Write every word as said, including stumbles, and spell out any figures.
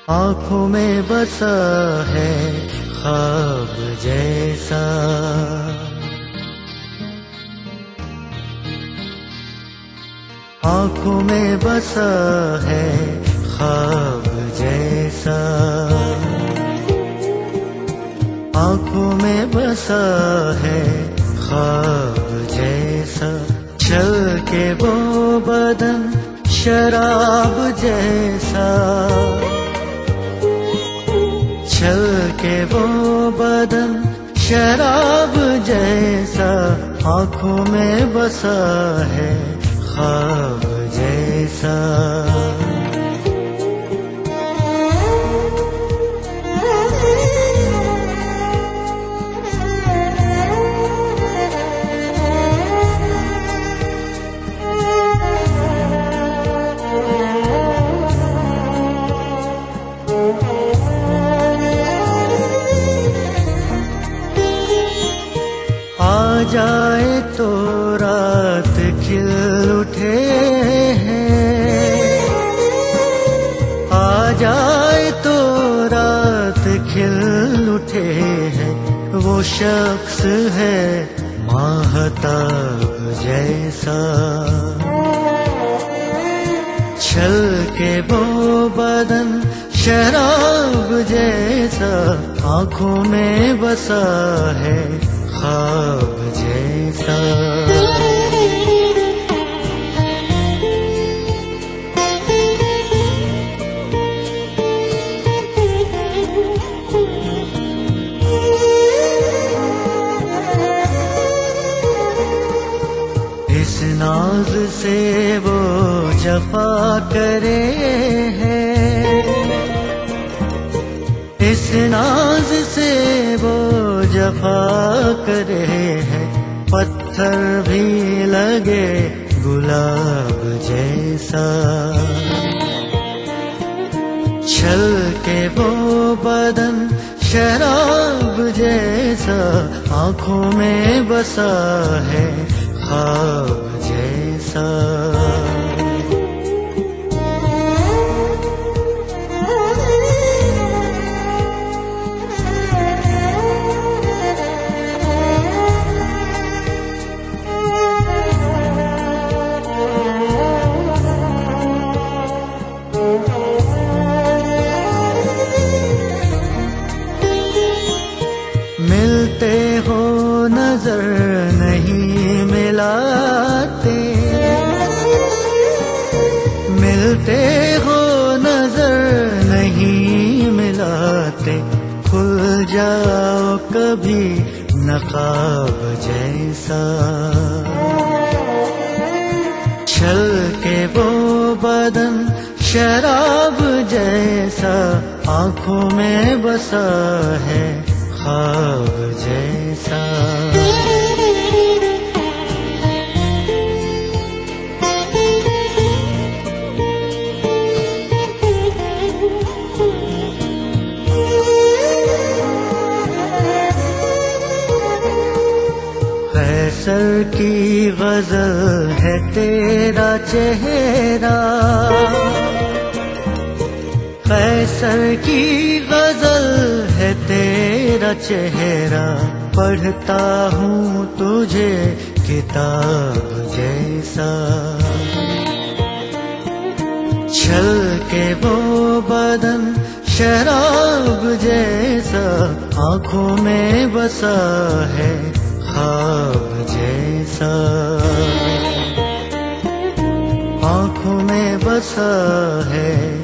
आँखों में बसा है ख्वाब जैसा, आँखों में बसा है ख्वाब जैसा, आँखों में बसा है ख्वाब जैसा। छल के वो बदन शराब जैसा, छल के वो बदन शराब जैसा, आँखों में बसा है ख्वाब जैसा। आ जाए तो रात खिल उठे हैं, आ जाए तो रात खिल उठे हैं। वो शख्स है माहताब जैसा, छल के वो बदन शराब जैसा, आँखों में बसा है ख्वाब जैसा। इस नाज से वो जफा करे हैं, इस नाज से वो जफा करे हैं। पत्थर भी लगे गुलाब जैसा, छल के वो बदन शराब जैसा, आँखों में बसा है ख्वाब जैसा। मिलते हो नजर नहीं मिलाते, मिलते हो नजर नहीं मिलाते। खुल जाओ कभी नकाब जैसा, छल के वो बदन शराब जैसा, आँखों में बसा है ख्वाब जैसा। कैसर की गजल है तेरा चेहरा, कैसर की गजल है तेरा चेहरा। पढ़ता हूँ तुझे किताब जैसा, छल के वो बदन शराब जैसा, आँखों में बसा है ख्वाब जैसा, आँखों में बसा है